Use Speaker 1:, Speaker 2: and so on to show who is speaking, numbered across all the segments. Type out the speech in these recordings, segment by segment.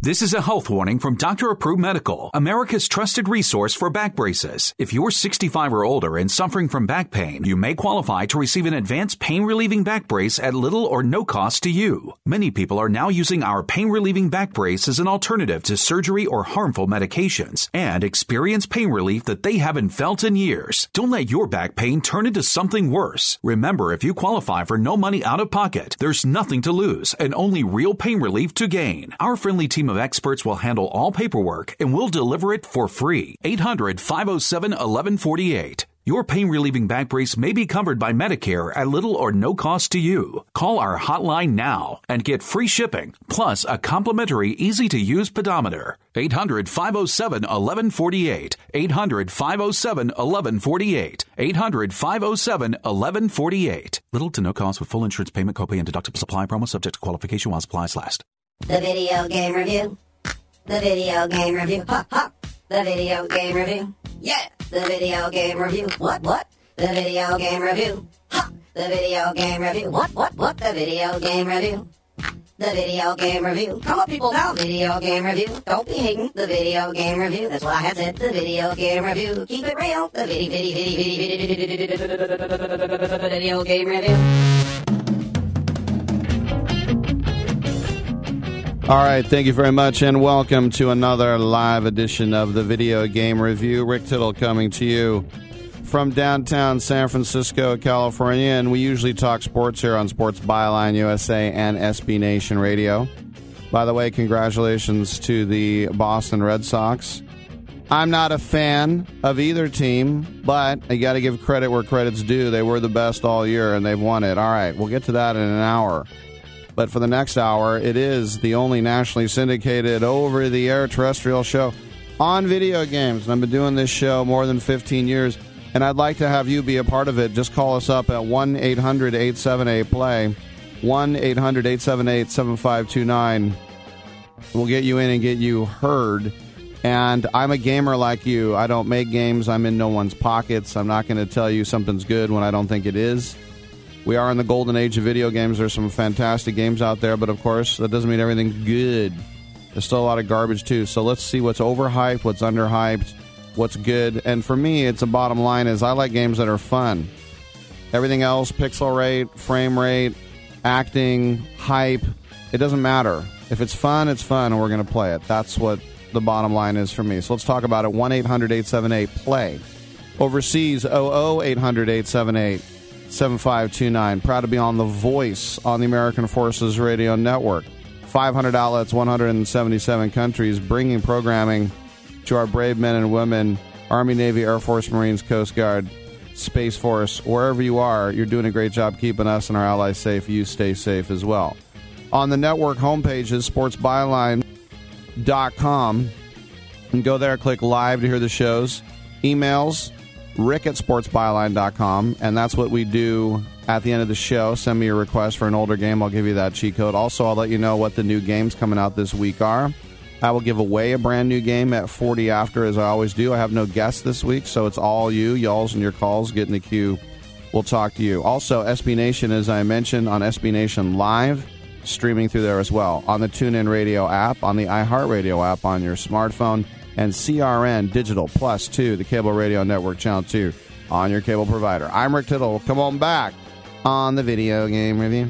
Speaker 1: This is a health warning from Dr. Approved Medical, America's trusted resource for back braces. If you're 65 or older and suffering from back pain, you may qualify to receive an advanced pain-relieving back brace at little or no cost to you. Many people are now using our pain-relieving back brace as an alternative to surgery or harmful medications and experience pain relief that they haven't felt in years. Don't let your back pain turn into something worse. Remember, if you qualify for no money out of pocket, there's nothing to lose and only real pain relief to gain. Our friendly team of experts will handle all paperwork and will deliver it for free. 800-507-1148. Your pain-relieving back brace may be covered by Medicare at little or no cost to you. Call our hotline now and get free shipping, plus a complimentary, easy-to-use pedometer. 800-507-1148. 800-507-1148. 800-507-1148. Little to no cost with full insurance payment, copay, and deductible supply promo subject to qualification while supplies last.
Speaker 2: The video game review. The video game review. Ha, ha. The video game review. Yeah. The video game review. What? The video game review. Ha. The video game review. What? The video game review. The video game review. Come on, people, now. Video game review. Don't be hating. The video game review. That's what I had said. The video game review. Keep it real. The video game review.
Speaker 3: All right, thank you very much, and welcome to another live edition of the Video Game Review. Rick Tittle coming to you from downtown San Francisco, California, and we usually talk sports here on Sports Byline USA and SB Nation Radio. By the way, congratulations to the Boston Red Sox. I'm not a fan of either team, but I got to give credit where credit's due. They were the best all year, and they've won it. All right, we'll get to that in an hour. But for the next hour, it is the only nationally syndicated over-the-air terrestrial show on video games. And I've been doing this show more than 15 years, and I'd like to have you be a part of it. Just call us up at 1-800-878-PLAY, 1-800-878-7529. We'll get you in and get you heard. And I'm a gamer like you. I don't make games. I'm in no one's pockets. I'm not going to tell you something's good when I don't think it is. We are in the golden age of video games. There's some fantastic games out there, but of course, that doesn't mean everything's good. There's still a lot of garbage, too. So let's see what's overhyped, what's underhyped, what's good. And for me, it's a bottom line is I like games that are fun. Everything else, pixel rate, frame rate, acting, hype, it doesn't matter. If it's fun, and we're going to play it. That's what the bottom line is for me. So let's talk about it. 1-800-878-PLAY. Overseas, 800-878-7529. Proud to be on The Voice on the American Forces Radio Network. 500 outlets, 177 countries, bringing programming to our brave men and women, Army, Navy, Air Force, Marines, Coast Guard, Space Force. Wherever you are, you're doing a great job keeping us and our allies safe. You stay safe as well. On the network homepage is sportsbyline.com. And go there, click live to hear the shows. Emails, rick@sportsbyline.com, and that's what we do at the end of the show. Send me a request for an older game. I'll give you that cheat code. Also, I'll let you know what the new games coming out this week are. I will give away a brand new game at 40 after, as I always do. I have no guests this week, so it's all you, y'alls and your calls. Get in the queue. We'll talk to you. Also, SB Nation, as I mentioned, on SB Nation Live, streaming through there as well. On the TuneIn Radio app, on the iHeartRadio app on your smartphone, and CRN Digital Plus 2, the Cable Radio Network Channel 2, on your cable provider. I'm Rick Tittle. Come on back on the Video Game Review.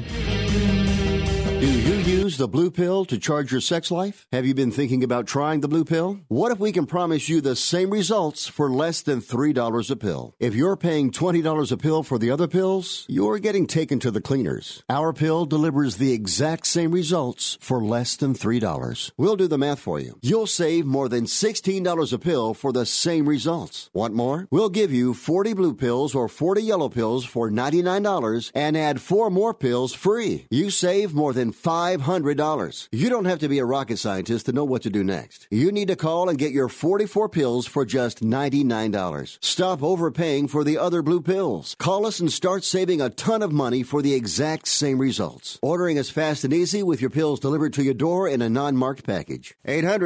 Speaker 4: Do you use the Blue Pill to charge your sex life? Have you been thinking about trying the Blue Pill? What if we can promise you the same results for less than $3 a pill? If you're paying $20 a pill for the other pills, you're getting taken to the cleaners. Our pill delivers the exact same results for less than $3. We'll do the math for you. You'll save more than $16 a pill for the same results. Want more? We'll give you 40 blue pills or 40 yellow pills for $99 and add 4 more pills free. You save more than $500. You don't have to be a rocket scientist to know what to do next. You need to call and get your 44 pills for just $99. Stop overpaying for the other blue pills. Call us and start saving a ton of money for the exact same results. Ordering is fast and easy with your pills delivered to your door in a non-marked package.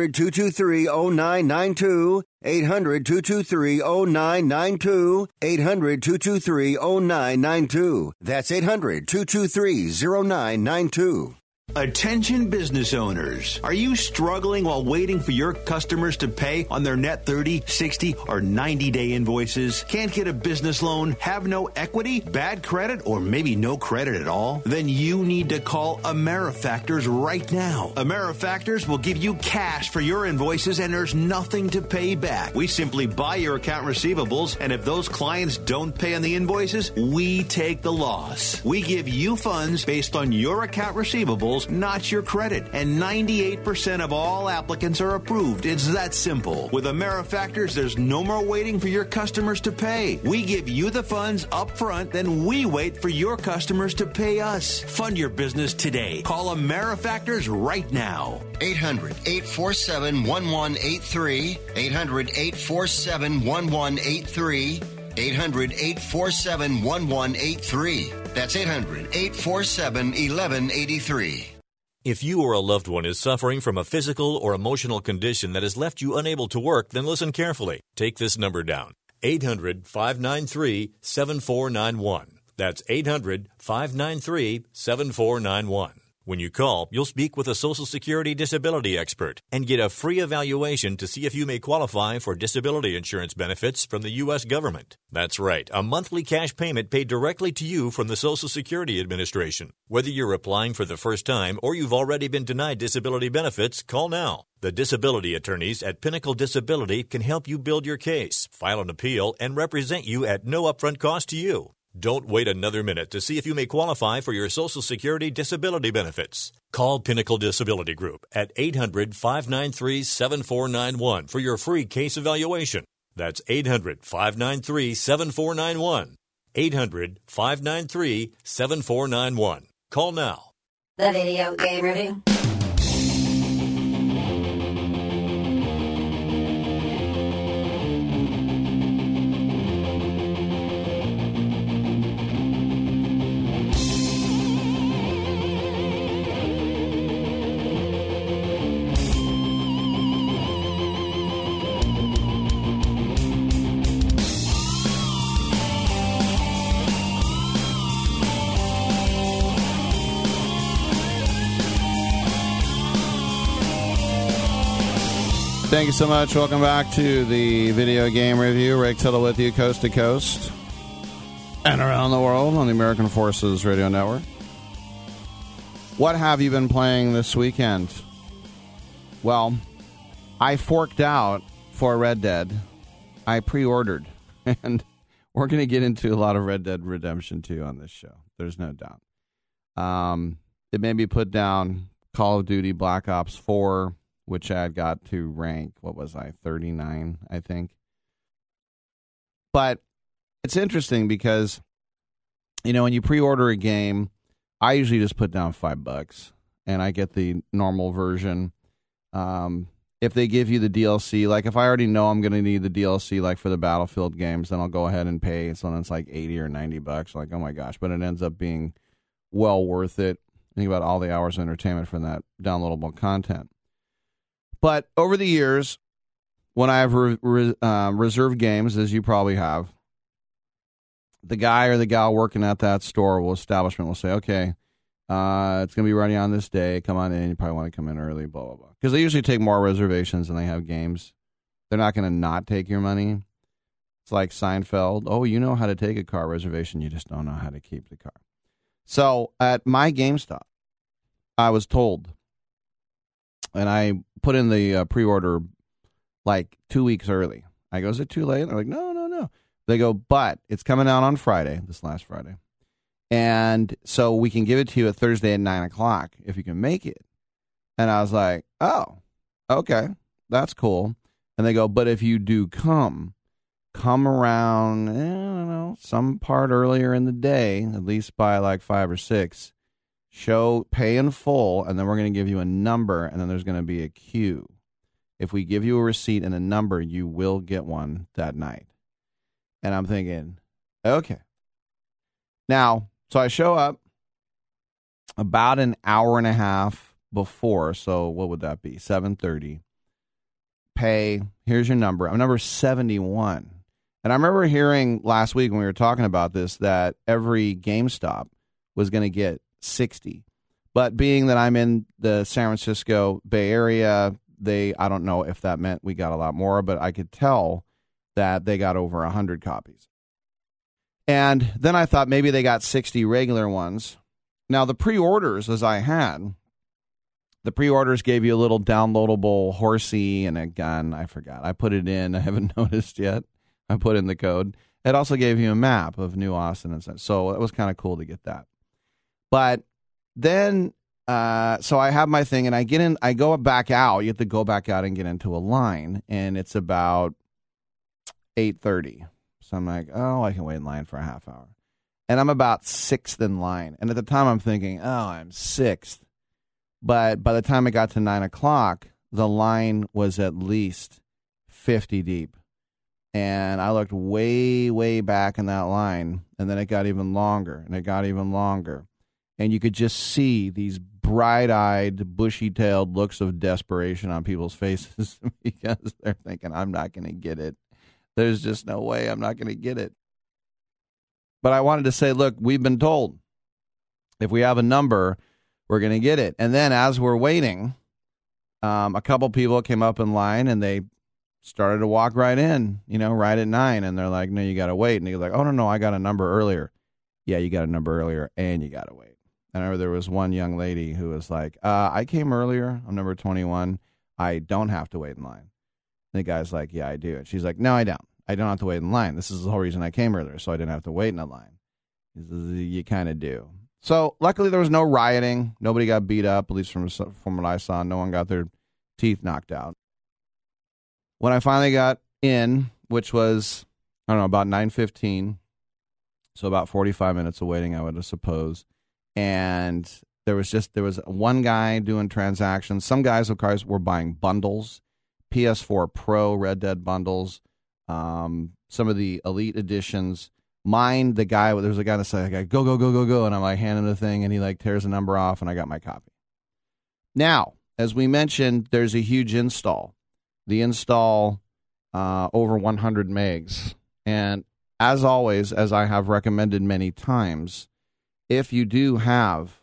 Speaker 4: 800-223-0992. 800-223-0992. 800-223-0992. That's 800-223-0992.
Speaker 5: Attention business owners. Are you struggling while waiting for your customers to pay on their net 30, 60, or 90-day invoices? Can't get a business loan? Have no equity? Bad credit? Or maybe no credit at all? Then you need to call AmeriFactors right now. AmeriFactors will give you cash for your invoices and there's nothing to pay back. We simply buy your account receivables, and if those clients don't pay on the invoices, we take the loss. We give you funds based on your account receivables, not your credit. And 98% of all applicants are approved. It's that simple. With AmeriFactors, there's no more waiting for your customers to pay. We give you the funds up front, then we wait for your customers to pay us. Fund your business today. Call AmeriFactors right now.
Speaker 6: 800-847-1183. 800-847-1183. 800-847-1183. That's 800-847-1183.
Speaker 7: If you or a loved one is suffering from a physical or emotional condition that has left you unable to work, then listen carefully. Take this number down. 800-593-7491. That's 800-593-7491. When you call, you'll speak with a Social Security disability expert and get a free evaluation to see if you may qualify for disability insurance benefits from the U.S. government. That's right, a monthly cash payment paid directly to you from the Social Security Administration. Whether you're applying for the first time or you've already been denied disability benefits, call now. The disability attorneys at Pinnacle Disability can help you build your case, file an appeal, and represent you at no upfront cost to you. Don't wait another minute to see if you may qualify for your Social Security disability benefits. Call Pinnacle Disability Group at 800-593-7491 for your free case evaluation. That's 800-593-7491. 800-593-7491. Call now.
Speaker 2: The Video Game Review.
Speaker 3: Thank you so much. Welcome back to the Video Game Review. Rick Tittle with you, coast to coast and around the world on the American Forces Radio Network. What have you been playing this weekend? Well, I forked out for Red Dead. I pre-ordered, and we're going to get into a lot of Red Dead Redemption 2 on this show. There's no doubt. It made me put down Call of Duty Black Ops 4, which I had got to rank, 39, I think. But it's interesting because, when you pre-order a game, I usually just put down $5, and I get the normal version. If they give you the DLC, like if I already know I'm going to need the DLC, like for the Battlefield games, then I'll go ahead and pay. So then it's like $80 or $90. Like, oh my gosh, but it ends up being well worth it. Think about all the hours of entertainment from that downloadable content. But over the years, when I have reserved games, as you probably have, the guy or the gal working at that store establishment will say, okay, it's going to be running on this day. Come on in. You probably want to come in early, blah, blah, blah. Because they usually take more reservations than they have games. They're not going to not take your money. It's like Seinfeld. Oh, you know how to take a car reservation. You just don't know how to keep the car. So at my GameStop, I was told, and I put in the pre-order like 2 weeks early. I go, is it too late? They're like, no. They go, but it's coming out on Friday, this last Friday. And so we can give it to you at Thursday at 9 o'clock if you can make it. And I was like, oh, okay, that's cool. And they go, but if you do come around, I don't know, some part earlier in the day, at least by like 5 or 6, pay in full, and then we're going to give you a number, and then there's going to be a queue. If we give you a receipt and a number, you will get one that night. And I'm thinking, okay. Now, so I show up about an hour and a half before, so what would that be? 7:30. Pay, here's your number. I'm number 71. And I remember hearing last week when we were talking about this that every GameStop was going to get 60. But being that I'm in the San Francisco Bay Area, I don't know if that meant we got a lot more, but I could tell that they got over 100 copies. And then I thought maybe they got 60 regular ones. Now, the pre-orders, as I had, the pre-orders gave you a little downloadable horsey and a gun. I forgot. I put it in. I haven't noticed yet. I put in the code. It also gave you a map of New Austin and such. So it was kind of cool to get that. But then, so I have my thing, and I go back out. You have to go back out and get into a line, and it's about 8:30. So I'm like, oh, I can wait in line for a half hour. And I'm about 6th in line. And at the time, I'm thinking, oh, I'm 6th. But by the time it got to 9 o'clock, the line was at least 50 deep. And I looked way, way back in that line, and then it got even longer, and it got even longer. And you could just see these bright-eyed, bushy-tailed looks of desperation on people's faces because they're thinking, I'm not going to get it. There's just no way I'm not going to get it. But I wanted to say, look, we've been told if we have a number, we're going to get it. And then as we're waiting, a couple people came up in line, and they started to walk right in, right at 9. And they're like, no, you got to wait. And you're like, oh, no, I got a number earlier. Yeah, you got a number earlier, and you got to wait. I remember there was one young lady who was like, I came earlier. I'm number 21. I don't have to wait in line. And the guy's like, yeah, I do. And she's like, no, I don't. I don't have to wait in line. This is the whole reason I came earlier, so I didn't have to wait in a line. He says, you kind of do. So luckily there was no rioting. Nobody got beat up, at least from what I saw. No one got their teeth knocked out. When I finally got in, which was, I don't know, about 9:15, so about 45 minutes of waiting, I would suppose. And there was one guy doing transactions. Some guys, of course, were buying bundles, PS4 Pro, Red Dead bundles, some of the Elite editions. Mine, there was a guy that said, go, go, go, go, go. And I'm like, hand him the thing, and he like tears the number off, and I got my copy. Now, as we mentioned, there's a huge install. The install, over 100 megs. And as always, as I have recommended many times, if you do have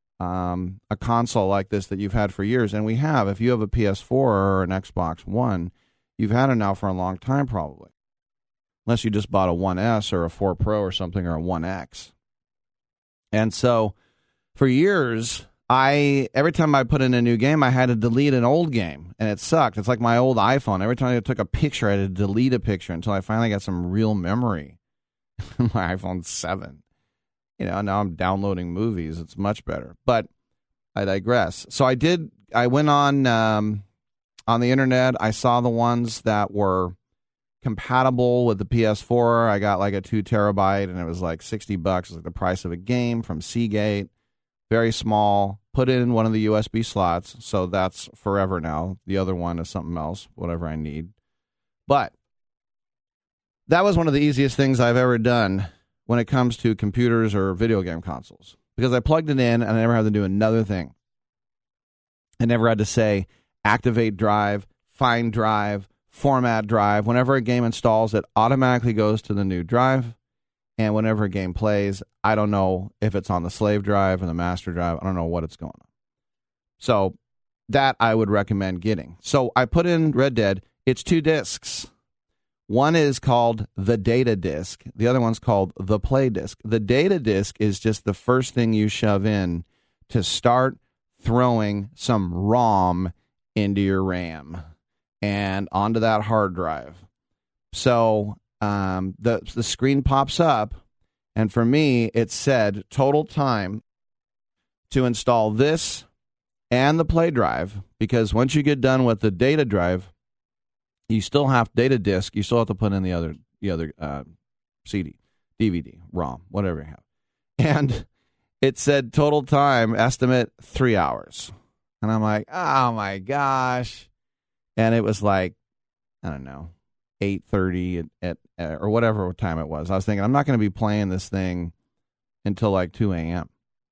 Speaker 3: a console like this that you've had for years, and we have, if you have a PS4 or an Xbox One, you've had it now for a long time probably. Unless you just bought a 1S or a 4 Pro or something, or a 1X. And so for years, every time I put in a new game, I had to delete an old game, and it sucked. It's like my old iPhone. Every time I took a picture, I had to delete a picture until I finally got some real memory. My iPhone 7. Now I'm downloading movies. It's much better. But I digress. So I went on the internet. I saw the ones that were compatible with the PS4. I got like a 2 terabyte, and it was like $60. It was like the price of a game from Seagate. Very small. Put it in one of the USB slots. So that's forever now. The other one is something else, whatever I need. But that was one of the easiest things I've ever done when it comes to computers or video game consoles, because I plugged it in and I never had to do another thing. I never had to say activate drive, find drive, format drive. Whenever a game installs, it automatically goes to the new drive. And whenever a game plays, I don't know if it's on the slave drive or the master drive. I don't know what it's going on. So that I would recommend getting. So I put in Red Dead. It's 2 discs. One is called the data disc. The other one's called the play disc. The data disc is just the first thing you shove in to start throwing some ROM into your RAM and onto that hard drive. So the screen pops up, and for me, it said total time to install this and the play drive, because once you get done with the data drive, you still have data disk. You still have to put in the other CD, DVD, ROM, whatever you have. And it said total time estimate 3 hours. And I'm like, oh my gosh. And it was like, I don't know, 8:30 at or whatever time it was. I was thinking, I'm not going to be playing this thing until like 2 a.m.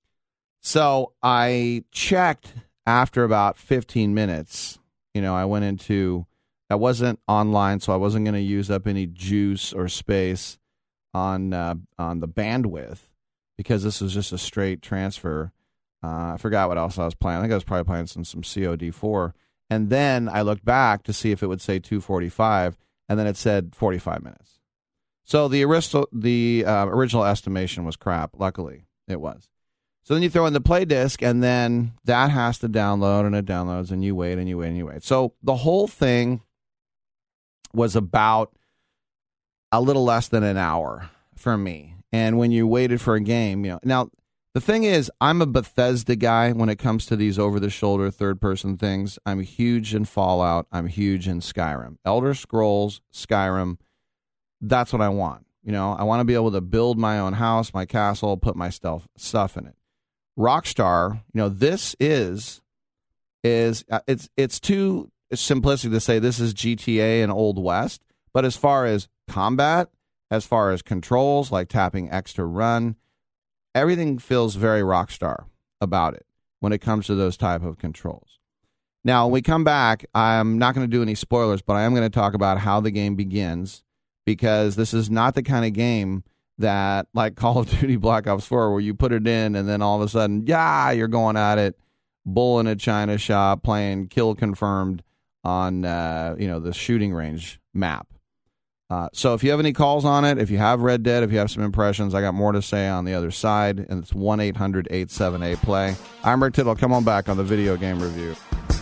Speaker 3: So I checked after about 15 minutes. I went into... I wasn't online, so I wasn't going to use up any juice or space on the bandwidth, because this was just a straight transfer. I forgot what else I was playing. I think I was probably playing some COD4. And then I looked back to see if it would say 2:45, and then it said 45 minutes. So the original estimation was crap. Luckily, it was. So then you throw in the play disc, and then that has to download, and it downloads, and you wait, and you wait, and you wait. So the whole thing was about a little less than an hour for me. And when you waited for a game, now the thing is, I'm a Bethesda guy when it comes to these over-the-shoulder third-person things. I'm huge in Fallout. I'm huge in Skyrim. Elder Scrolls, Skyrim, that's what I want. I want to be able to build my own house, my castle, put my stuff in it. Rockstar, this is it's too simplistic to say this is GTA and Old West, but as far as combat, as far as controls, like tapping X to run, everything feels very Rockstar about it when it comes to those type of controls. Now, when we come back, I'm not going to do any spoilers, but I am going to talk about how the game begins, because this is not the kind of game that, like Call of Duty Black Ops 4, where you put it in and then all of a sudden, you're going at it, bull in a china shop, playing kill confirmed on, the shooting range map. So if you have any calls on it, if you have Red Dead, if you have some impressions, I got more to say on the other side, and it's 1-800-878-PLAY. I'm Rick Tittle. Come on back on the Video Game Review.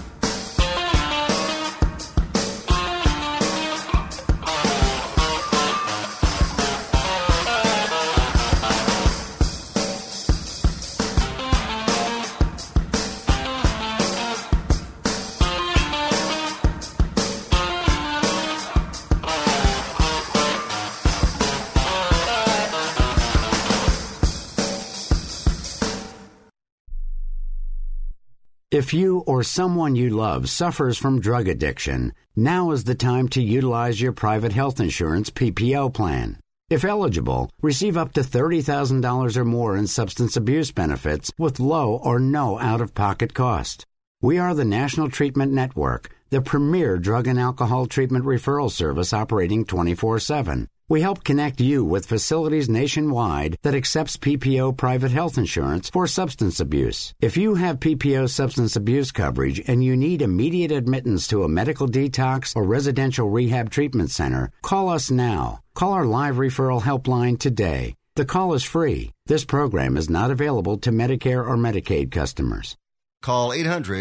Speaker 8: If you or someone you love suffers from drug addiction, now is the time to utilize your private health insurance PPO plan. If eligible, receive up to $30,000 or more in substance abuse benefits with low or no out-of-pocket cost. We are the National Treatment Network, the premier drug and alcohol treatment referral service operating 24/7. We help connect you with facilities nationwide that accepts PPO private health insurance for substance abuse. If you have PPO substance abuse coverage and you need immediate admittance to a medical detox or residential rehab treatment center, call us now. Call our live referral helpline today. The call is free. This program is not available to Medicare or Medicaid customers.
Speaker 6: Call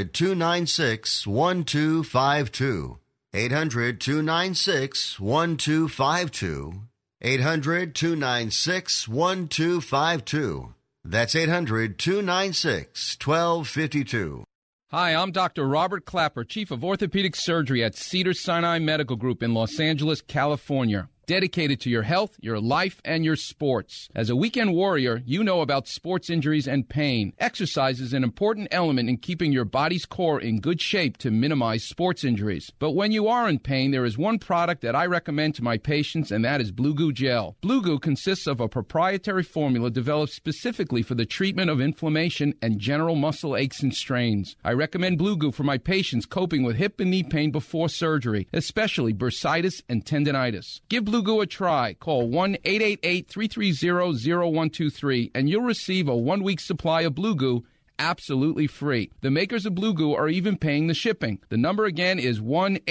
Speaker 6: 800-296-1252. 800-296-1252. 800-296-1252. That's 800-296-1252.
Speaker 9: Hi, I'm Dr. Robert Clapper, Chief of Orthopedic Surgery at Cedars-Sinai Medical Group in Los Angeles, California. Dedicated to your health, your life, and your sports. As a weekend warrior, you know about sports injuries and pain. Exercise is an important element in keeping your body's core in good shape to minimize sports injuries. But when you are in pain, there is one product that I recommend to my patients, and that is Blue Goo Gel. Blue Goo consists of a proprietary formula developed specifically for the treatment of inflammation and general muscle aches and strains. I recommend Blue Goo for my patients coping with hip and knee pain before surgery, especially bursitis and tendinitis. Give Blue Goo a try. Call 1-888-330-0123 and you'll receive a 1-week supply of Blue Goo absolutely free. The makers of Blue Goo are even paying the shipping. The number again is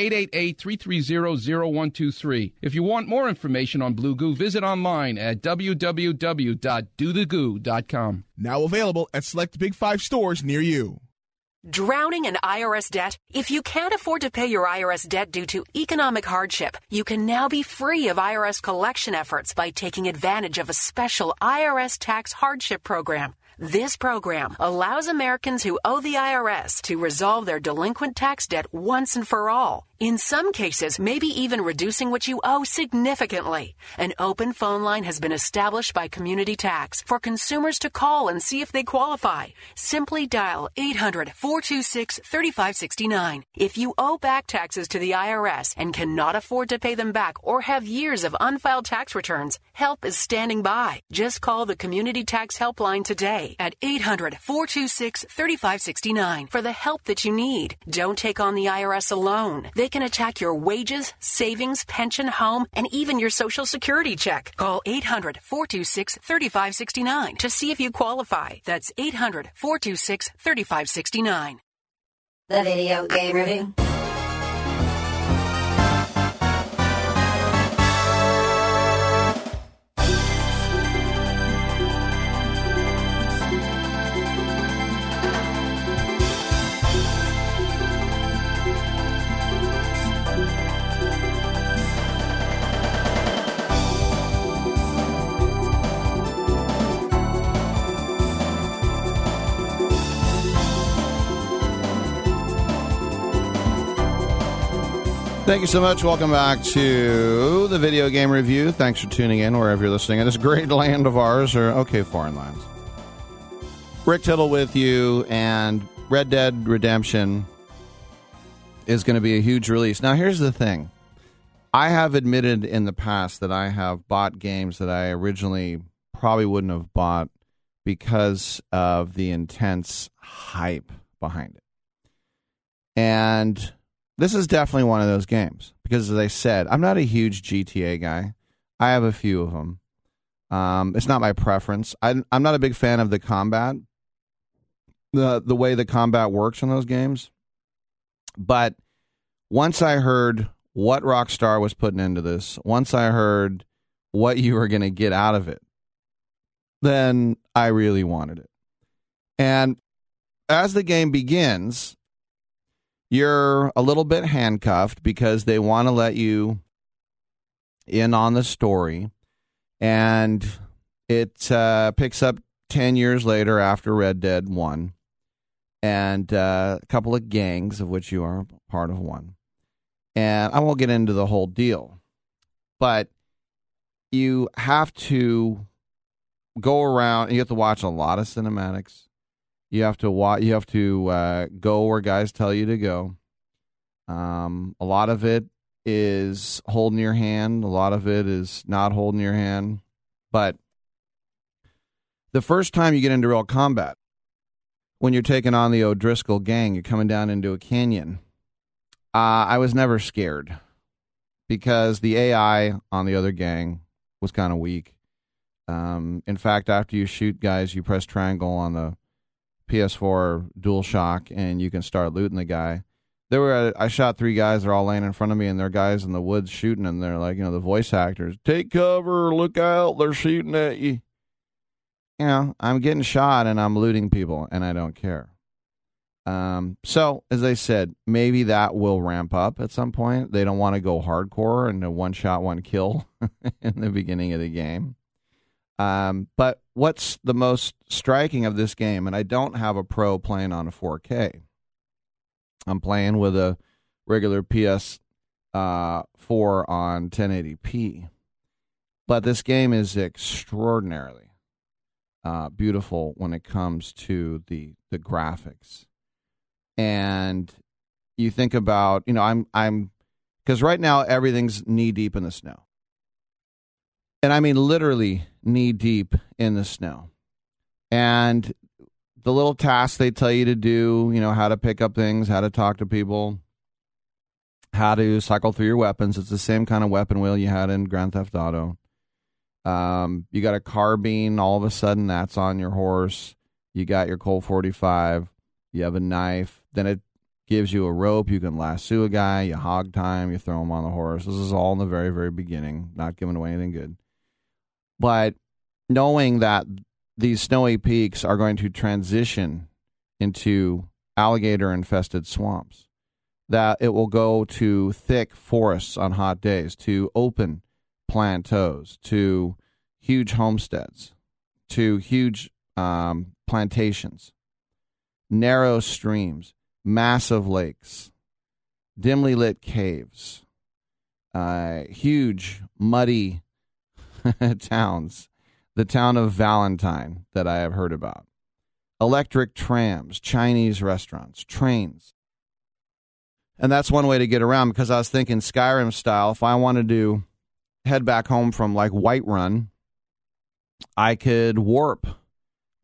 Speaker 9: 1-888-330-0123. If you want more information on Blue Goo, visit online at www.dothegoo.com.
Speaker 10: Now available at select Big 5 stores near you.
Speaker 11: Drowning in IRS debt? If you can't afford to pay your IRS debt due to economic hardship, you can now be free of IRS collection efforts by taking advantage of a special IRS tax hardship program. This program allows Americans who owe the IRS to resolve their delinquent tax debt once and for all. In some cases, maybe even reducing what you owe significantly. An open phone line has been established by Community Tax for consumers to call and see if they qualify. Simply dial 800-426-3569. If you owe back taxes to the IRS and cannot afford to pay them back or have years of unfiled tax returns, help is standing by. Just call the Community Tax Helpline today today at 800-426-3569 for the help that you need. Don't take on the IRS alone. They can attack your wages, savings, pension, home, and even your Social Security check. Call 800-426-3569 to see if you qualify. That's 800-426-3569.
Speaker 2: The Video Game Review.
Speaker 3: Thank you so much. Welcome back to the Video Game Review. Thanks for tuning in wherever you're listening in this great land of ours, or okay, foreign lands. Rick Tittle with you, and Red Dead Redemption is going to be a huge release. Now, here's the thing. I have admitted in the past that I have bought games that I originally probably wouldn't have bought because of the intense hype behind it. And this is definitely one of those games because, as I said, I'm not a huge GTA guy. I have a few of them. It's not my preference. I'm not a big fan of the combat, the way the combat works in those games. But once I heard what Rockstar was putting into this, once I heard what you were going to get out of it, then I really wanted it. And as the game begins, you're a little bit handcuffed because they want to let you in on the story. And it picks up 10 years later after Red Dead 1. And a couple of gangs, of which you are part of one. And I won't get into the whole deal. But you have to go around, and you have to watch a lot of cinematics. You have to go where guys tell you to go. A lot of it is holding your hand. A lot of it is not holding your hand. But the first time you get into real combat, when you're taking on the O'Driscoll gang, you're coming down into a canyon. I was never scared because the AI on the other gang was kind of weak. In fact, after you shoot guys, you press triangle on the PS4 DualShock, and you can start looting the guy. I shot 3 guys. They're all laying in front of me, and they're guys in the woods shooting, and they're like, the voice actors, take cover, look out, they're shooting at you. I'm getting shot, and I'm looting people, and I don't care. So, as I said, maybe that will ramp up at some point. They don't want to go hardcore and a one-shot, one-kill in the beginning of the game. But what's the most striking of this game, and I don't have a Pro playing on a 4K. I'm playing with a regular PS4 on 1080p. But this game is extraordinarily beautiful when it comes to the graphics. And you think about, I'm because right now everything's knee deep in the snow. And I mean literally knee deep in the snow. And the little tasks they tell you to do, how to pick up things, how to talk to people, how to cycle through your weapons. It's the same kind of weapon wheel you had in Grand Theft Auto. You got a carbine, all of a sudden that's on your horse. You got your Colt 45. You have a knife. Then it gives you a rope. You can lasso a guy. You hog time. You throw him on the horse. This is all in the very, very beginning. Not giving away anything good. But knowing that these snowy peaks are going to transition into alligator-infested swamps, that it will go to thick forests on hot days, to open plateaus, to huge homesteads, to huge plantations, narrow streams, massive lakes, dimly lit caves, huge, muddy towns, the town of Valentine that I have heard about, electric trams, Chinese restaurants, trains. And that's one way to get around, because I was thinking Skyrim style, if I wanted to head back home from like Whiterun, I could warp. Well,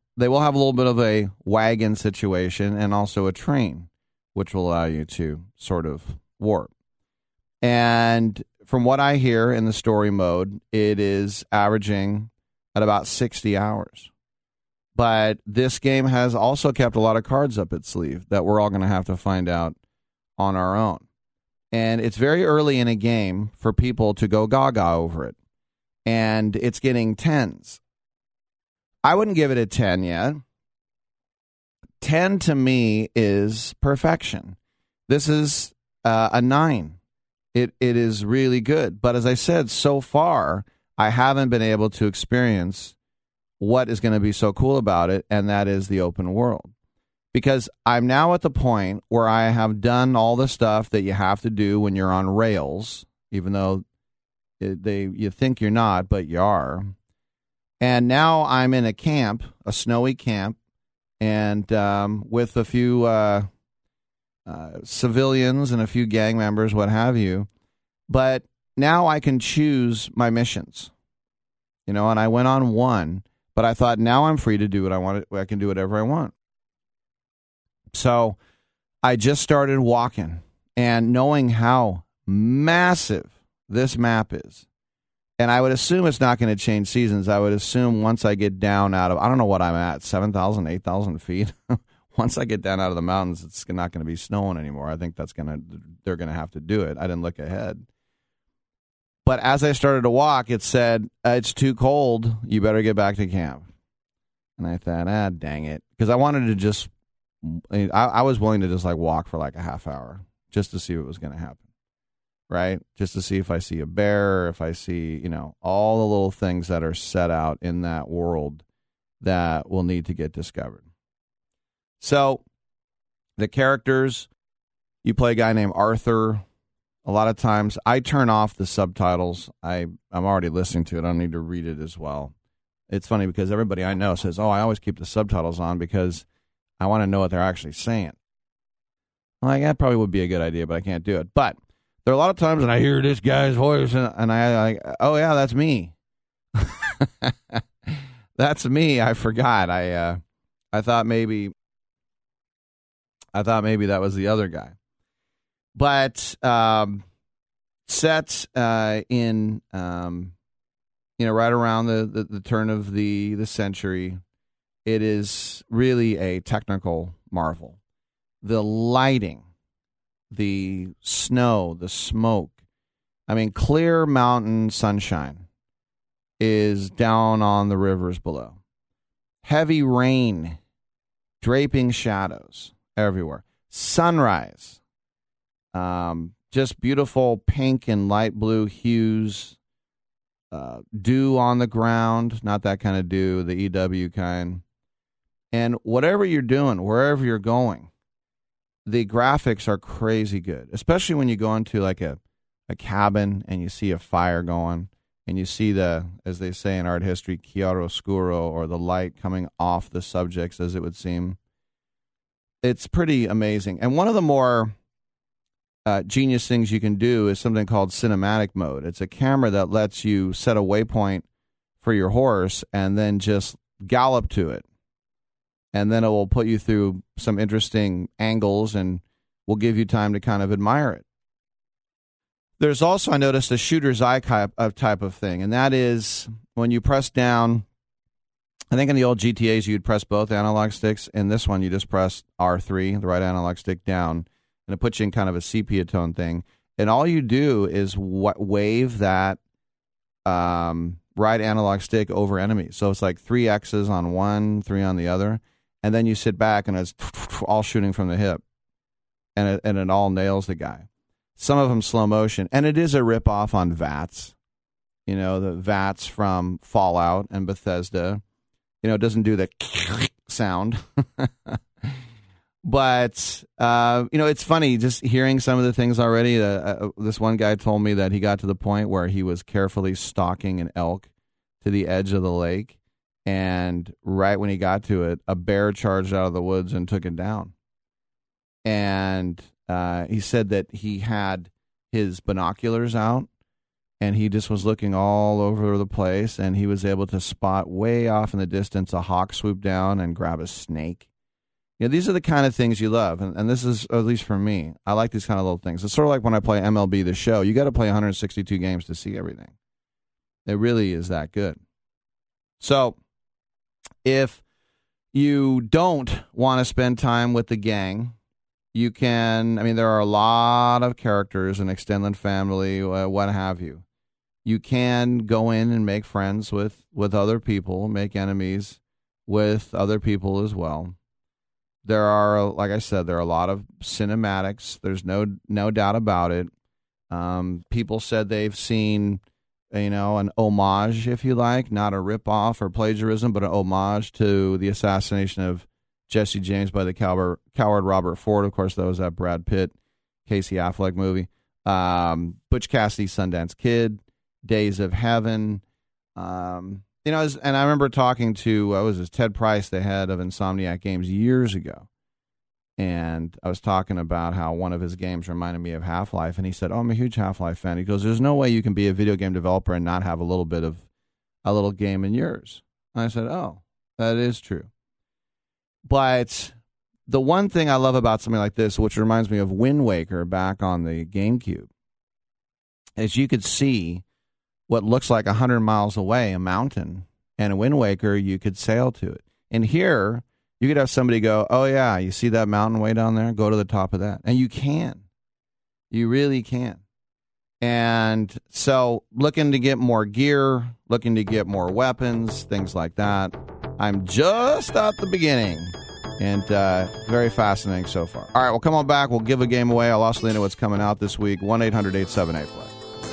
Speaker 3: they will have a little bit of a wagon situation and also a train, which will allow you to sort of warp. And from what I hear in the story mode, it is averaging at about 60 hours. But this game has also kept a lot of cards up its sleeve that we're all going to have to find out on our own. And it's very early in a game for people to go gaga over it. And it's getting 10s. I wouldn't give it a 10 yet. 10 to me is perfection. This is a 9. It is really good. But as I said, so far, I haven't been able to experience what is going to be so cool about it, and that is the open world. Because I'm now at the point where I have done all the stuff that you have to do when you're on rails, even though you think you're not, but you are. And now I'm in a camp, a snowy camp, and with a few civilians and a few gang members, what have you. But now I can choose my missions, and I went on one, but I thought now I'm free to do what I want. I can do whatever I want. So I just started walking, and knowing how massive this map is, and I would assume it's not going to change seasons. I would assume once I get down out of, I don't know what I'm at, 7,000, 8,000 feet. Once I get down out of the mountains, it's not going to be snowing anymore. I think they're going to have to do it. I didn't look ahead. But as I started to walk, it said, it's too cold. You better get back to camp. And I thought, dang it. Because I wanted to just, I was willing to just walk for a half hour just to see what was going to happen. Right? Just to see if I see a bear, if I see, all the little things that are set out in that world that will need to get discovered. So, the characters, you play a guy named Arthur. A lot of times, I turn off the subtitles. I'm already listening to it. I don't need to read it as well. It's funny because everybody I know says, I always keep the subtitles on because I want to know what they're actually saying. That probably would be a good idea, but I can't do it. But there are a lot of times when I hear this guy's voice, and I oh, yeah, that's me. That's me. I forgot. I thought maybe that was the other guy. But set in right around the turn of the century, it is really a technical marvel. The lighting, the snow, the smoke. Clear mountain sunshine is down on the rivers below. Heavy rain, draping shadows everywhere. Sunrise, just beautiful pink and light blue hues. Dew on the ground, not that kind of dew, the EW kind. And whatever you're doing, wherever you're going, the graphics are crazy good, especially when you go into a cabin and you see a fire going and you see as they say in art history, chiaroscuro, or the light coming off the subjects, as it would seem. It's pretty amazing. And one of the more genius things you can do is something called cinematic mode. It's a camera that lets you set a waypoint for your horse and then just gallop to it. And then it will put you through some interesting angles and will give you time to kind of admire it. There's also, I noticed, a shooter's eye type of thing, and that is when you press down. I think in the old GTAs, you'd press both analog sticks. In this one, you just press R3, the right analog stick, down, and it puts you in kind of a sepia tone thing. And all you do is wave that right analog stick over enemies. So it's like 3 X's on one, 3 on the other. And then you sit back, and it's all shooting from the hip. And it all nails the guy. Some of them slow motion. And it is a ripoff on VATS. The VATS from Fallout and Bethesda. It doesn't do the sound. But, it's funny just hearing some of the things already. This one guy told me that he got to the point where he was carefully stalking an elk to the edge of the lake. And right when he got to it, a bear charged out of the woods and took it down. And he said that he had his binoculars out and he just was looking all over the place, and he was able to spot way off in the distance a hawk swoop down and grab a snake. You know, these are the kind of things you love, and this is, at least for me, I like these kind of little things. It's sort of like when I play MLB The Show. You got to play 162 games to see everything. It really is that good. So if you don't want to spend time with the gang, you can, I mean, there are a lot of characters in Extended Family, what have you. You can go in and make friends with other people, make enemies with other people as well. There are, like I said, there are a lot of cinematics. There's no doubt about it. People said they've seen, an homage, if you like, not a rip-off or plagiarism, but an homage to the assassination of Jesse James by the coward Robert Ford. Of course, that was that Brad Pitt, Casey Affleck movie. Butch Cassidy, Sundance Kid, Days of Heaven. And I remember talking to, Ted Price, the head of Insomniac Games, years ago. And I was talking about how one of his games reminded me of Half-Life. And he said, I'm a huge Half-Life fan. He goes, there's no way you can be a video game developer and not have a little game in yours. And I said, oh, that is true. But the one thing I love about something like this, which reminds me of Wind Waker back on the GameCube, is you could see what looks like 100 miles away, a mountain. And in Wind Waker, you could sail to it. And here, you could have somebody go, oh, yeah, you see that mountain way down there? Go to the top of that. And you can. You really can. And so looking to get more gear, looking to get more weapons, things like that. I'm just at the beginning. And very fascinating so far. All right, well, come on back. We'll give a game away. I'll also let you know what's coming out this week. 1-800-878-PLAY.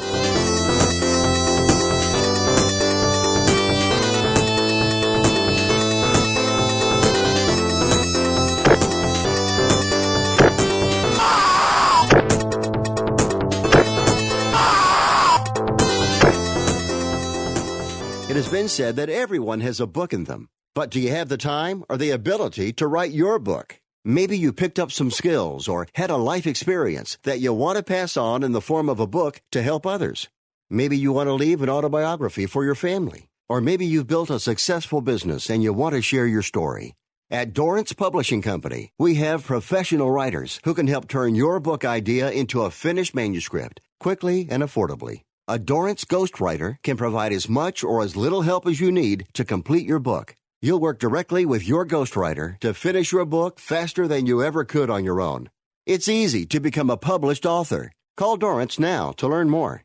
Speaker 4: It has been said that everyone has a book in them. But do you have the time or the ability to write your book? Maybe you picked up some skills or had a life experience that you want to pass on in the form of a book to help others. Maybe you want to leave an autobiography for your family. Or maybe you've built a successful business and you want to share your story. At Dorrance Publishing Company, we have professional writers who can help turn your book idea into a finished manuscript quickly and affordably. A Dorrance ghostwriter can provide as much or as little help as you need to complete your book. You'll work directly with your ghostwriter to finish your book faster than you ever could on your own. It's easy to become a published author. Call Dorrance now to learn more.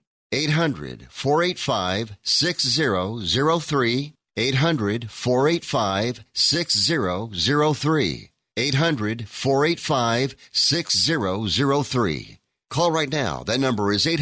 Speaker 6: 800-485-6003. 800-485-6003. 800-485-6003. Call right now. That number is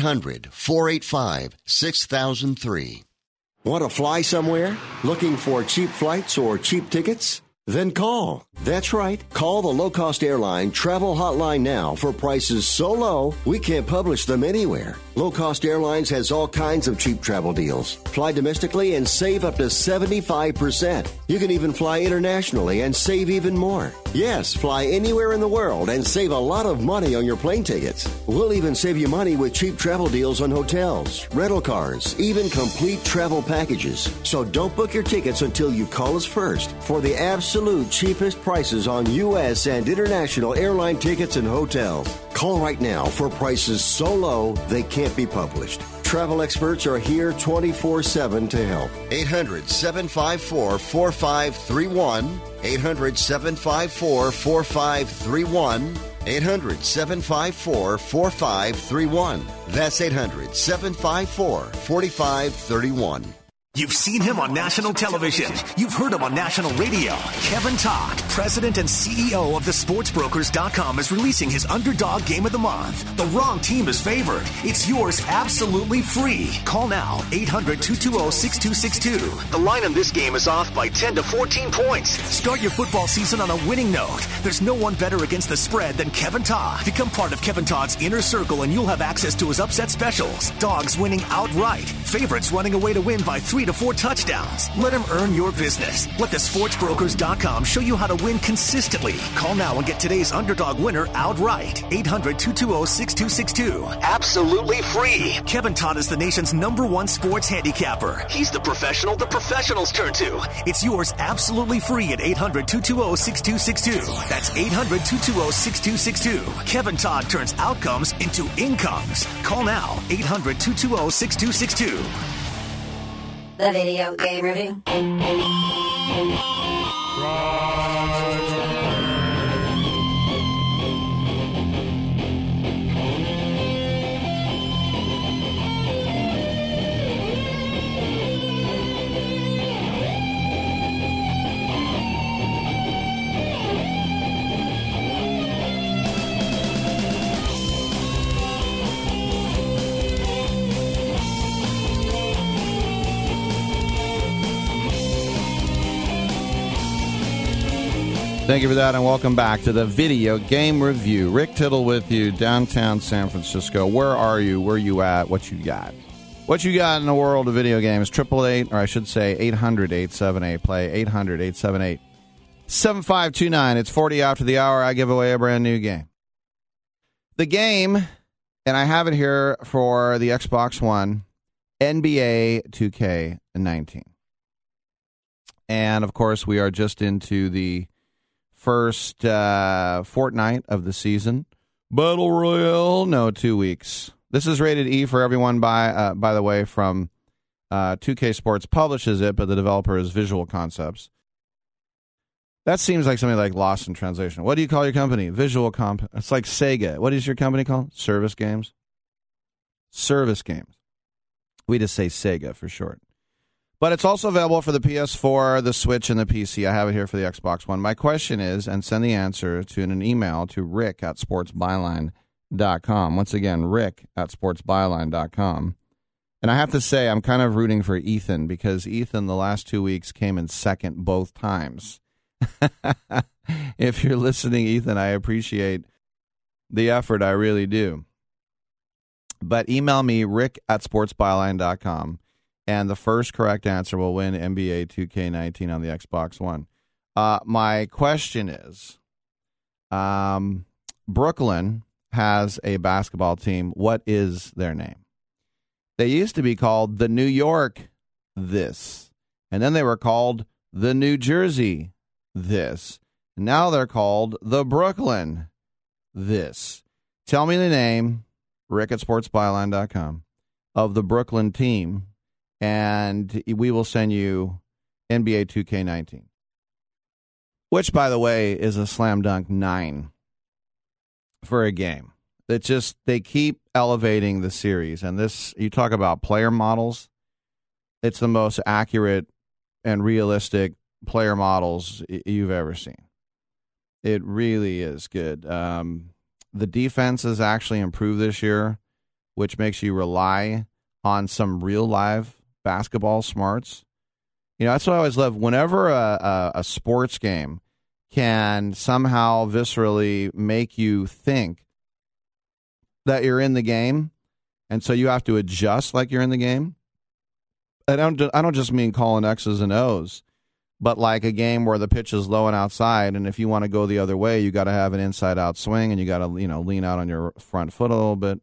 Speaker 6: 800-485-6003.
Speaker 4: Want to fly somewhere? Looking for cheap flights or cheap tickets? Then call. That's right. Call the low-cost airline travel hotline now for prices so low we can't publish them anywhere. Low Cost Airlines has all kinds of cheap travel deals. Fly domestically and save up to 75%. You can even fly internationally and save even more. Yes, fly anywhere in the world and save a lot of money on your plane tickets. We'll even save you money with cheap travel deals on hotels, rental cars, even complete travel packages. So don't book your tickets until you call us first for the absolute cheapest prices on U.S. and international airline tickets and hotels. Call right now for prices so low they can't be published. Travel experts are here 24/7 to help.
Speaker 6: 800-754-4531. 800-754-4531. 800-754-4531. That's 800-754-4531.
Speaker 12: You've seen him on national television. You've heard him on national radio. Kevin Todd, president and CEO of thesportsbrokers.com, is releasing his underdog game of the month. The wrong team is favored. It's yours absolutely free. Call now, 800-220-6262. The line on this game is off by 10 to 14 points. Start your football season on a winning note. There's no one better against the spread than Kevin Todd. Become part of Kevin Todd's inner circle and you'll have access to his upset specials. Dogs winning outright. Favorites running away to win by 3 3 to 4 touchdowns. Let him earn your business. Let the sportsbrokers.com show you how to win consistently. Call now and get today's underdog winner outright. 800-220-6262. Absolutely free. Kevin Todd is the nation's #1 sports handicapper. He's the professional the professionals turn to. It's yours absolutely free at 800-220-6262. That's 800-220-6262. Kevin Todd turns outcomes into incomes. Call now. 800-220-6262.
Speaker 2: The Video Game Review.
Speaker 3: Thank you for that, and welcome back to the Video Game Review. Rick Tittle with you, downtown San Francisco. Where are you? Where you at? What you got? What you got in the world of video games? 888, or I should say 800-878-PLAY, 800-878-7529. It's 40 after the hour. I give away a brand new game. The game, and I have it here for the Xbox One, NBA 2K19. And, of course, we are just into the first fortnight of the season. Battle Royale, no, 2 weeks. This is rated E for everyone, by the way, from 2K Sports publishes it, but the developer is Visual Concepts. That seems like something like lost in translation. What do you call your company? Visual Comp. It's like Sega. What is your company called? Service Games? Service Games. We just say Sega for short. But it's also available for the PS4, the Switch, and the PC. I have it here for the Xbox One. My question is, and send the answer to an email to rick@sportsbyline.com. Once again, rick@sportsbyline.com. And I have to say, I'm kind of rooting for Ethan, because Ethan the last 2 weeks came in second both times. If you're listening, Ethan, I appreciate the effort. I really do. But email me, rick@sportsbyline.com. And the first correct answer will win NBA 2K19 on the Xbox One. My question is, Brooklyn has a basketball team. What is their name? They used to be called the New York this. And then they were called the New Jersey this. And now they're called the Brooklyn this. Tell me the name, rick@sportsbyline.com, of the Brooklyn team, and we will send you NBA 2K19. Which, by the way, is a slam dunk 9 for a game. It's just, they keep elevating the series. And this, you talk about player models, it's the most accurate and realistic player models you've ever seen. It really is good. The defense has actually improved this year, which makes you rely on some real live basketball smarts. You know, that's what I always love. Whenever a sports game can somehow viscerally make you think that you're in the game, and so you have to adjust like you're in the game. I don't just mean calling X's and O's, but like a game where the pitch is low and outside, and if you want to go the other way, you got to have an inside-out swing, and you got to lean out on your front foot a little bit.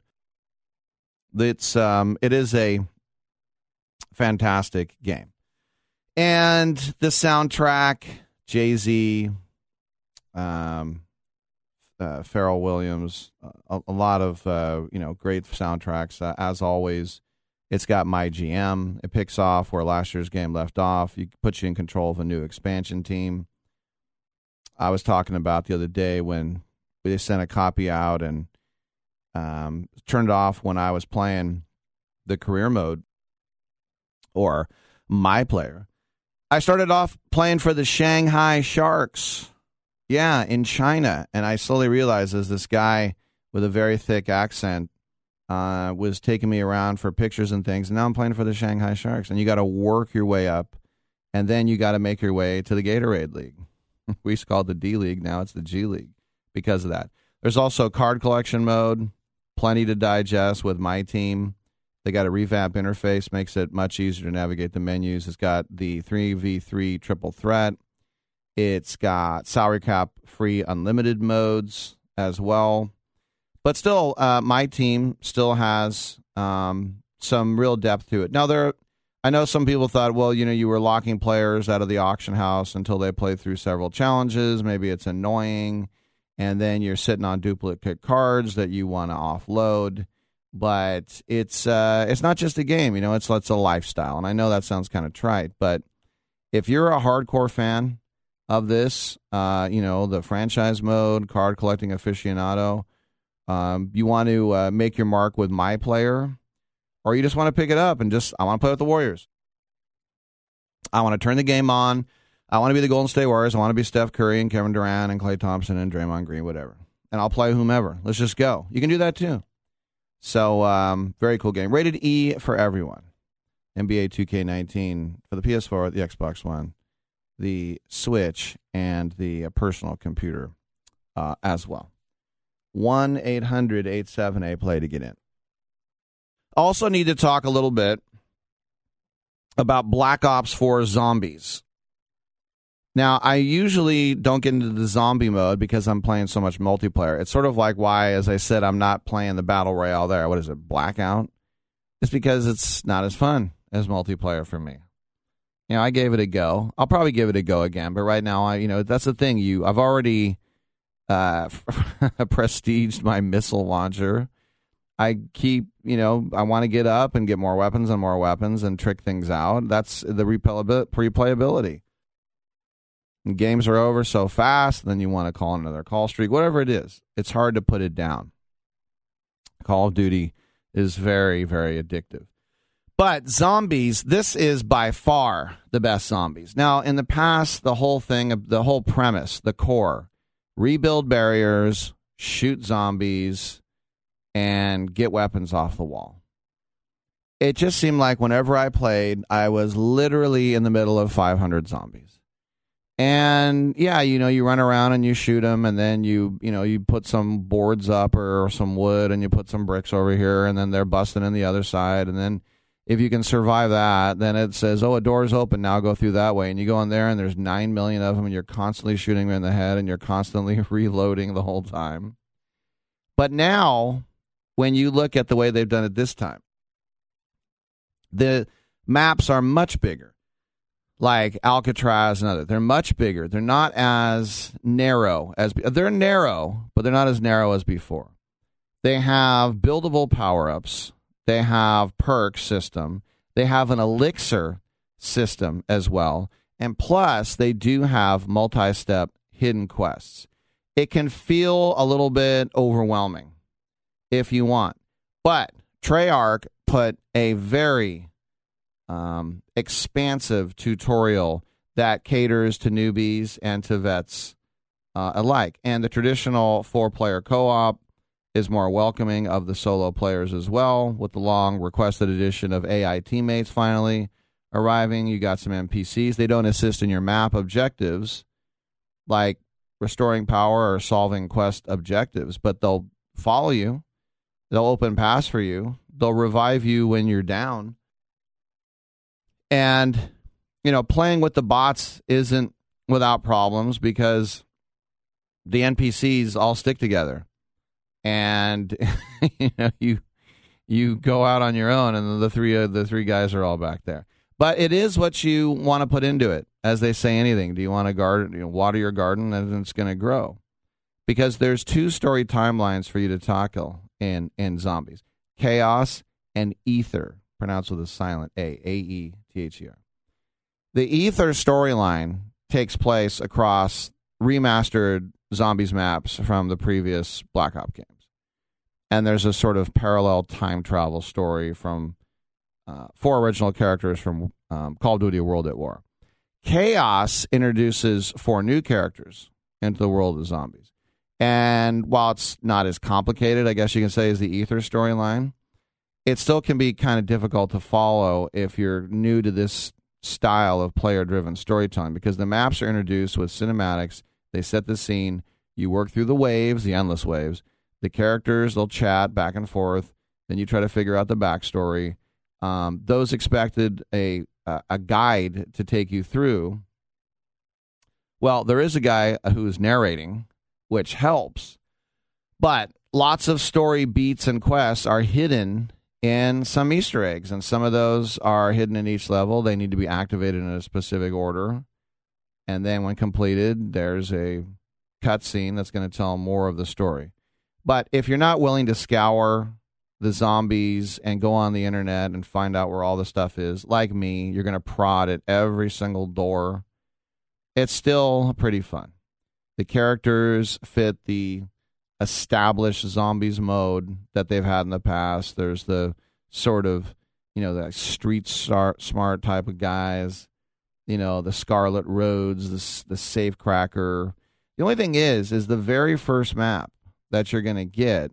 Speaker 3: It is a fantastic game. And the soundtrack, Jay-Z, Pharrell Williams, a lot of great soundtracks. As always, it's got My GM. It picks off where last year's game left off. It puts you in control of a new expansion team. I was talking about the other day when they sent a copy out and turned off when I was playing the career mode or my player. I started off playing for the Shanghai Sharks, in China, and I slowly realized as this guy with a very thick accent was taking me around for pictures and things, and now I'm playing for the Shanghai Sharks, and you got to work your way up, and then you got to make your way to the Gatorade League. We used to call it the D League, now it's the G League because of that. There's also card collection mode, plenty to digest with my team. They got a revamped interface, makes it much easier to navigate the menus. It's got the 3v3 triple threat. It's got salary cap free unlimited modes as well. But still, my team still has some real depth to it. Now, I know some people thought, well, you were locking players out of the auction house until they played through several challenges. Maybe it's annoying. And then you're sitting on duplicate cards that you want to offload. But it's not just a game, it's a lifestyle. And I know that sounds kind of trite, but if you're a hardcore fan of this, the franchise mode, card collecting aficionado, you want to make your mark with my player, or you just want to pick it up and I want to play with the Warriors. I want to turn the game on. I want to be the Golden State Warriors. I want to be Steph Curry and Kevin Durant and Klay Thompson and Draymond Green, whatever. And I'll play whomever. Let's just go. You can do that too. So, very cool game. Rated E for everyone. NBA 2K19 for the PS4, the Xbox One, the Switch, and the personal computer as well. 1-800-87-A-PLAY to get in. Also need to talk a little bit about Black Ops 4 Zombies. Now, I usually don't get into the zombie mode because I'm playing so much multiplayer. It's sort of like why, as I said, I'm not playing the Battle Royale there. What is it, Blackout? It's because it's not as fun as multiplayer for me. I gave it a go. I'll probably give it a go again, but right now, that's the thing. I've already prestiged my missile launcher. I keep, I want to get up and get more weapons and trick things out. That's the replayability. Games are over so fast, then you want to call another call streak. Whatever it is, it's hard to put it down. Call of Duty is very, very addictive. But zombies, this is by far the best zombies. Now, in the past, the whole premise, the core, rebuild barriers, shoot zombies, and get weapons off the wall. It just seemed like whenever I played, I was literally in the middle of 500 zombies. And yeah, you run around and you shoot them, and then you put some boards up or some wood, and you put some bricks over here, and then they're busting in the other side. And then if you can survive that, then it says, oh, a door's open now, go through that way. And you go in there, and there's 9 million of them, and you're constantly shooting them in the head, and you're constantly reloading the whole time. But now, when you look at the way they've done it this time, the maps are much bigger. Like Alcatraz and others. They're much bigger. They're not as narrow as... They're narrow, but they're not as narrow as before. They have buildable power-ups. They have perk system. They have an elixir system as well. And plus, they do have multi-step hidden quests. It can feel a little bit overwhelming if you want. But Treyarch put a very... expansive tutorial that caters to newbies and to vets alike. And the traditional 4-player co-op is more welcoming of the solo players as well, with the long requested addition of AI teammates finally arriving. You got some NPCs. They don't assist in your map objectives like restoring power or solving quest objectives, but they'll follow you. They'll open paths for you. They'll revive you when you're down. And, playing with the bots isn't without problems because the NPCs all stick together. And, you go out on your own, and the three guys are all back there. But it is what you want to put into it. As they say, anything. Do you want to water your garden, and it's going to grow? Because there's 2 story timelines for you to tackle in zombies. Chaos and Ether. Pronounced with a silent A, A-E-T-H-E-R. The Ether storyline takes place across remastered zombies maps from the previous Black Ops games. And there's a sort of parallel time travel story from 4 original characters from Call of Duty World at War. Chaos introduces 4 new characters into the world of zombies. And while it's not as complicated, I guess you can say, as the Ether storyline, it still can be kind of difficult to follow if you're new to this style of player-driven storytelling, because the maps are introduced with cinematics. They set the scene. You work through the waves, the endless waves. The characters, they'll chat back and forth. Then you try to figure out the backstory. Those expected a guide to take you through. Well, there is a guy who's narrating, which helps. But lots of story beats and quests are hidden in some Easter eggs, and some of those are hidden in each level. They need to be activated in a specific order. And then when completed, there's a cutscene that's going to tell more of the story. But if you're not willing to scour the zombies and go on the internet and find out where all the stuff is, like me, you're going to prod at every single door. It's still pretty fun. The characters fit the established zombies mode that they've had in the past. There's the sort of, the street smart type of guys, the Scarlet Roads, the Safecracker. The only thing is the very first map that you're going to get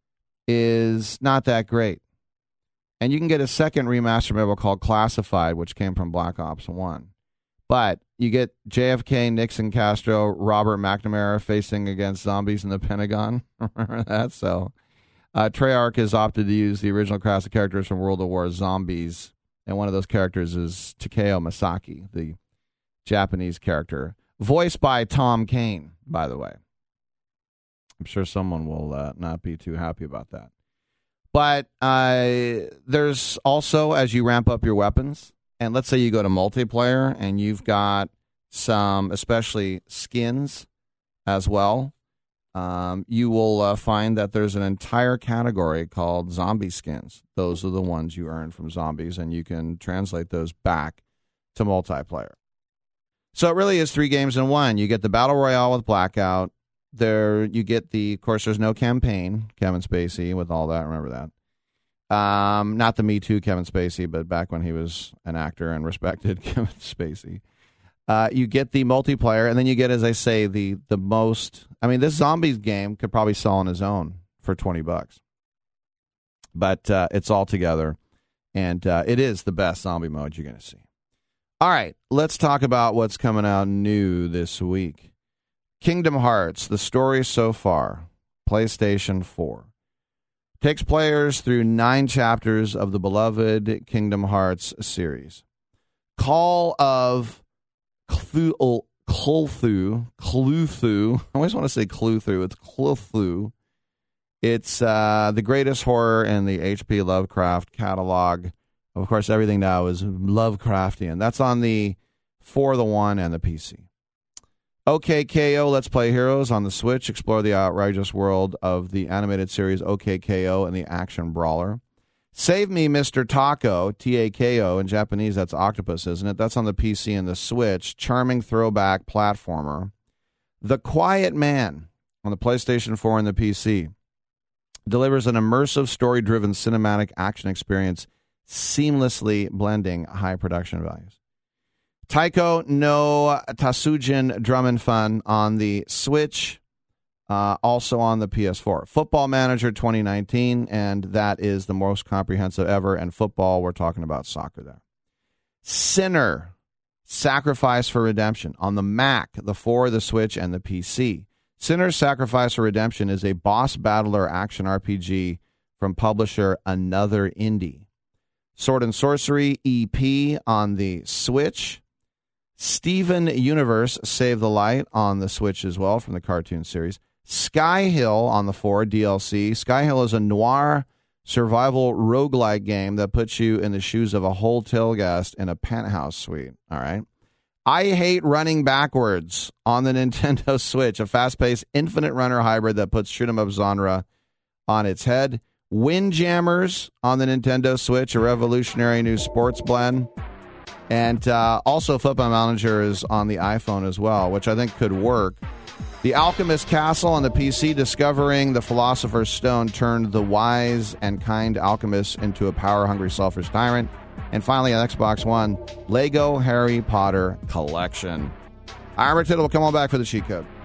Speaker 3: is not that great. And you can get a second remaster map called Classified, which came from Black Ops 1. But you get JFK, Nixon, Castro, Robert McNamara facing against zombies in the Pentagon. Remember that? So Treyarch has opted to use the original cast of characters from World of War Zombies. And one of those characters is Takeo Masaki, the Japanese character. Voiced by Tom Kane, by the way. I'm sure someone will not be too happy about that. But there's also, as you ramp up your weapons, and let's say you go to multiplayer and you've got some, especially skins as well, you will find that there's an entire category called zombie skins. Those are the ones you earn from zombies, and you can translate those back to multiplayer. So it really is 3 games in one. You get the Battle Royale with Blackout. There, you get of course, there's no campaign, Kevin Spacey, with all that. Remember that. Not the Me Too Kevin Spacey, but back when he was an actor and respected Kevin Spacey. You get the multiplayer, and then you get, as I say, the most. I mean, this zombies game could probably sell on its own for $20, but it's all together, and it is the best zombie mode you're going to see. All right, let's talk about what's coming out new this week. Kingdom Hearts, the story so far, PlayStation 4. Takes players through 9 chapters of the beloved Kingdom Hearts series. Call of Cthulhu. I always want to say Cthulhu. It's Cthulhu. It's the greatest horror in the H.P. Lovecraft catalog. Of course, everything now is Lovecraftian. That's on the For the One and the PC. OKKO Let's Play Heroes on the Switch. Explore the outrageous world of the animated series OKKO and the action brawler. Save Me, Mr. Taco, T-A-K-O. In Japanese, that's octopus, isn't it? That's on the PC and the Switch. Charming throwback platformer. The Quiet Man on the PlayStation 4 and the PC. Delivers an immersive, story-driven cinematic action experience, seamlessly blending high production values. Taiko no Tatsujin Drum and Fun on the Switch, also on the PS4. Football Manager 2019, and that is the most comprehensive ever. And football, we're talking about soccer there. Sinner, Sacrifice for Redemption on the Mac, the 4, the Switch, and the PC. Sinner, Sacrifice for Redemption is a boss battler action RPG from publisher Another Indie. Sword and Sorcery EP on the Switch. Steven Universe Save the Light on the Switch as well from the cartoon series. Sky Hill on the 4 DLC. Sky Hill is a noir survival roguelike game that puts you in the shoes of a hotel guest in a penthouse suite. All right. I Hate Running Backwards on the Nintendo Switch, a fast-paced infinite runner hybrid that puts shoot 'em up genre on its head. Windjammers on the Nintendo Switch, a revolutionary new sports blend. And also Football Manager is on the iPhone as well, which I think could work. The Alchemist Castle on the PC, discovering the Philosopher's Stone turned the wise and kind alchemist into a power-hungry, selfish tyrant. And finally, on Xbox One, Lego Harry Potter Collection. I'm Rick Tittle. We'll come on back for the cheat code.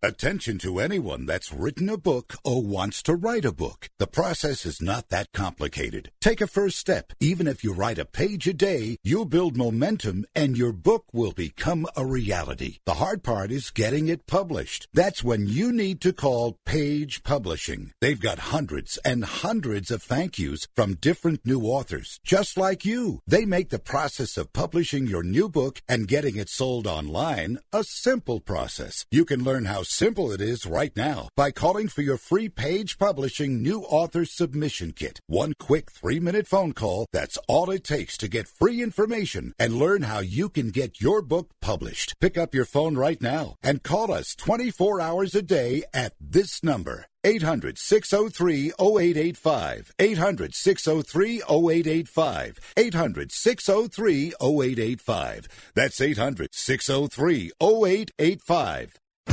Speaker 13: Attention to anyone that's written a book or wants to write a book. The process is not that complicated. Take a first step. Even if you write a page a day, you'll build momentum and your book will become a reality. The hard part is getting it published. That's when you need to call Page Publishing. They've got hundreds and hundreds of thank yous from different new authors, just like you. They make the process of publishing your new book and getting it sold online a simple process. You can learn how simple it is right now by calling for your free Page Publishing New Author Submission Kit. One quick 3-minute phone call, that's all it takes to get free information and learn how you can get your book published. Pick up your phone right now and call us 24 hours a day at this number. 800-603-0885. 800-603-0885. 800-603-0885. That's 800-603-0885.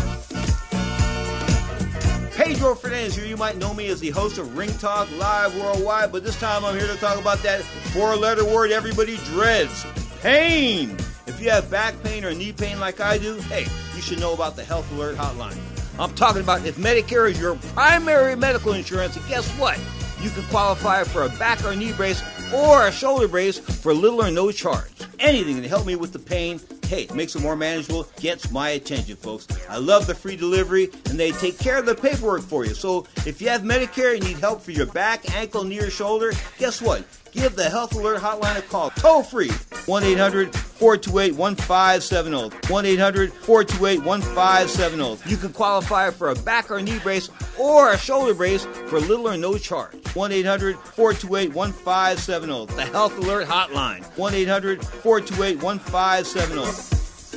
Speaker 14: Pedro Fernandez here. You might know me as the host of Ring Talk Live Worldwide, but this time I'm here to talk about that 4-letter word everybody dreads, pain. If you have back pain or knee pain like I do, hey, you should know about the Health Alert Hotline. I'm talking about if Medicare is your primary medical insurance, and guess what? You can qualify for a back or knee brace or a shoulder brace for little or no charge. Anything to help me with the pain, hey, makes it more manageable, gets my attention, folks. I love the free delivery, and they take care of the paperwork for you. So if you have Medicare and need help for your back, ankle, knee, or shoulder, guess what? Give the Health Alert Hotline a call, toll-free, 1-800-428-1570, 1-800-428-1570. You can qualify for a back or knee brace or a shoulder brace for little or no charge. 1-800-428-1570, the Health Alert Hotline, 1-800-428-1570.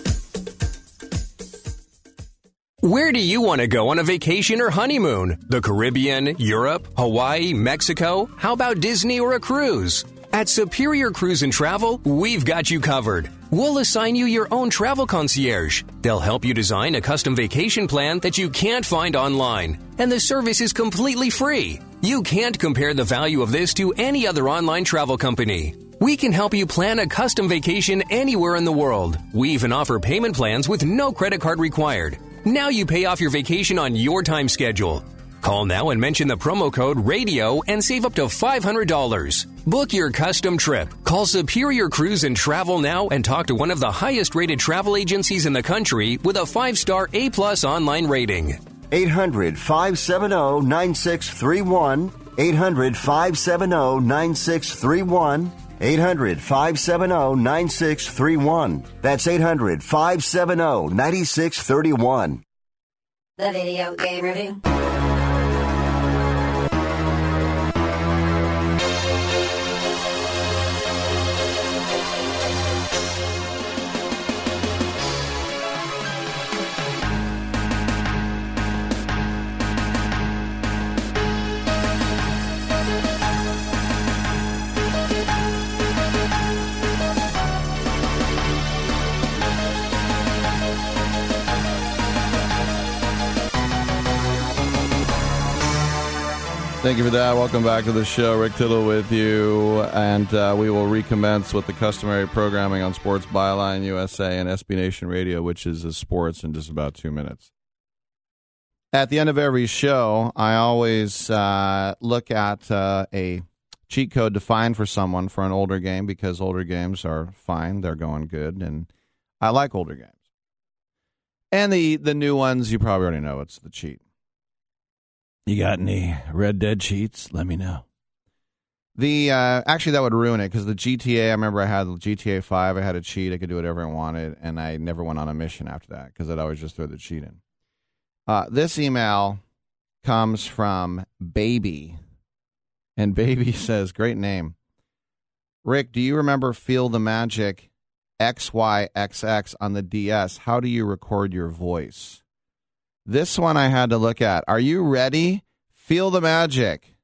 Speaker 15: Where do you want to go on a vacation or honeymoon? The Caribbean, Europe, Hawaii, Mexico? How about Disney or a cruise? At Superior Cruise and Travel, we've got you covered. We'll assign you your own travel concierge. They'll help you design a custom vacation plan that you can't find online. And the service is completely free. You can't compare the value of this to any other online travel company. We can help you plan a custom vacation anywhere in the world. We even offer payment plans with no credit card required. Now you pay off your vacation on your time schedule. Call now and mention the promo code RADIO and save up to $500. Book your custom trip. Call Superior Cruise and Travel now and talk to one of the highest rated travel agencies in the country with a 5-star A+ online rating.
Speaker 4: 800-570-9631. 800-570-9631. 800-570-9631. That's 800-570-9631.
Speaker 2: The Video Game Review.
Speaker 3: Thank you for that. Welcome back to the show. Rick Tittle with you, and we will recommence with the customary programming on Sports Byline USA and SB Nation Radio, which is sports, in just about 2 minutes. At the end of every show, I always look at a cheat code to find for someone for an older game, because older games are fine. They're going good, and I like older games. And the new ones, you probably already know it's the cheat. You got any Red Dead cheats? Let me know. Actually, that would ruin it, because the GTA, I remember I had the GTA 5. I had a cheat. I could do whatever I wanted, and I never went on a mission after that, because I'd always just throw the cheat in. This email comes from Baby, and Baby says, great name. Rick, do you remember Feel the Magic XYXX on the DS? How do you record your voice? This one I had to look at. Are you ready? Feel the Magic,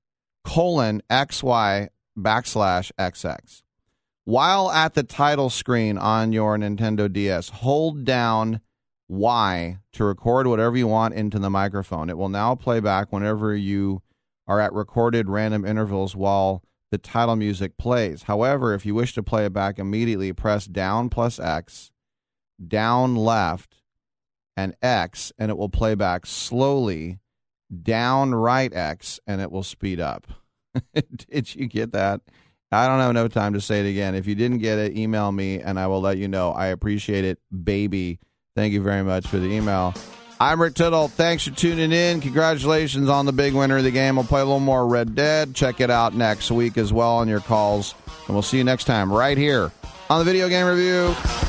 Speaker 3: :XY\XX. While at the title screen on your Nintendo DS, hold down Y to record whatever you want into the microphone. It will now play back whenever you are at recorded random intervals while the title music plays. However, if you wish to play it back immediately, press down +X, down left, and X, and it will play back slowly down right X, and it will speed up. Did you get that? I don't have no time to say it again. If you didn't get it, email me, and I will let you know. I appreciate it, baby. Thank you very much for the email. I'm Rick Tittle. Thanks for tuning in. Congratulations on the big winner of the game. We'll play a little more Red Dead. Check it out next week as well on your calls. And we'll see you next time right here on the Video Game Review.